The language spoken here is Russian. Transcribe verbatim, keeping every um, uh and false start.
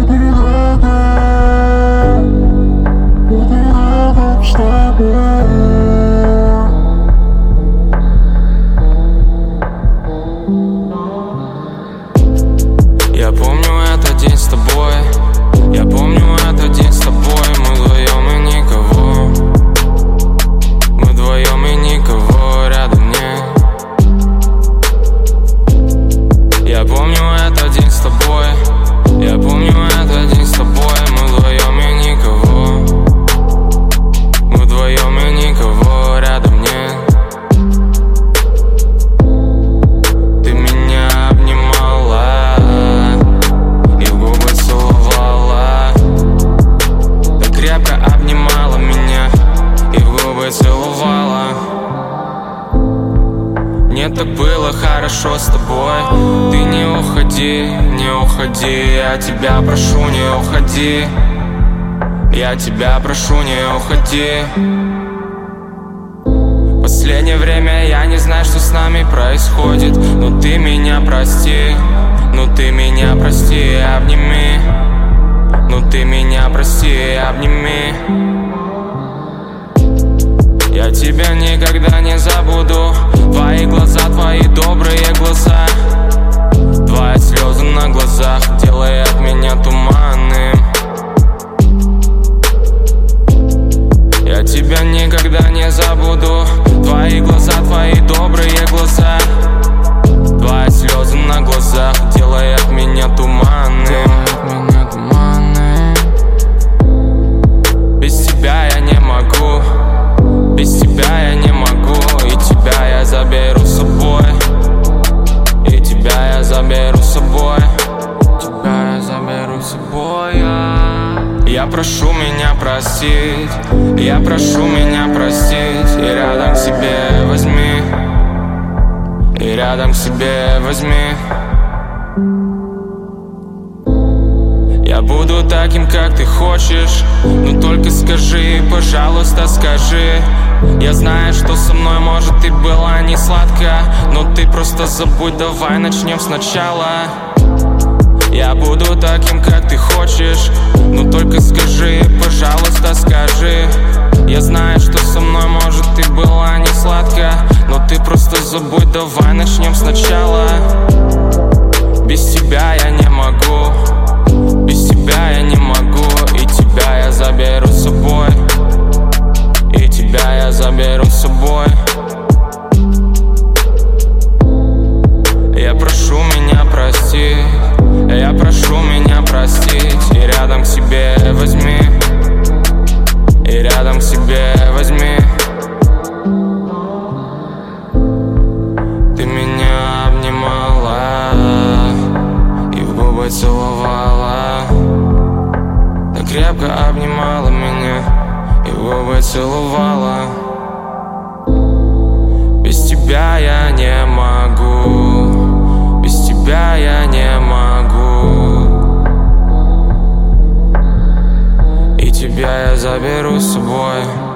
Буду рядом, буду рядом с тобой. Я помню этот день с тобой, я помню этот день с тобой. Мы вдвоем и никого, мы вдвоем и никого рядом нет. Я помню этот день с тобой, я помню этот день с тобой. Мы вдвоем и никого, мы вдвоем и никого рядом нет. Ты меня обнимала и в губы целовала, так крепко обнимала меня и в губы целовала. Мне так было хорошо с тобой. Ты не уходи, не уходи. Я тебя прошу, не уходи. Я тебя прошу, не уходи. Последнее время я не знаю, что с нами происходит. Но ты меня прости, ну ты меня прости, обними. Ну ты меня прости, обними. Я тебя никогда не забуду. Твои глаза, твои добрые глаза, твои слезы на глазах делают меня туманным. Я тебя никогда не забуду. Твои глаза, твои добрые глаза, твои слезы на глазах делают меня туманным. Без тебя я не могу, без тебя я не могу. И тебя я заберу с собой, и тебя я заберу с собой, тебя я заберу с собой. Я прошу меня простить, я прошу меня простить. И рядом к себе возьми, и рядом к себе возьми. Я буду таким, как ты хочешь, но только скажи, пожалуйста, скажи. Я знаю, что со мной, может, ты была не сладко, но ты просто забудь, давай начнем сначала. Я буду таким, как ты хочешь, но только скажи, пожалуйста, скажи. Я знаю, что со мной, может, ты была не сладко, но ты просто забудь, давай начнем сначала. Без тебя я не могу, без тебя я не могу. И тебя я заберу с собой, и тебя я заберу с собой. Я прошу меня простить, я прошу меня простить. И рядом к себе возьми, и рядом к себе возьми. Ты меня обнимала и в губы целовала, так крепко обнимала меня и в губы целовала. Без тебя я не могу, без тебя я не могу. И тебя я заберу с собой.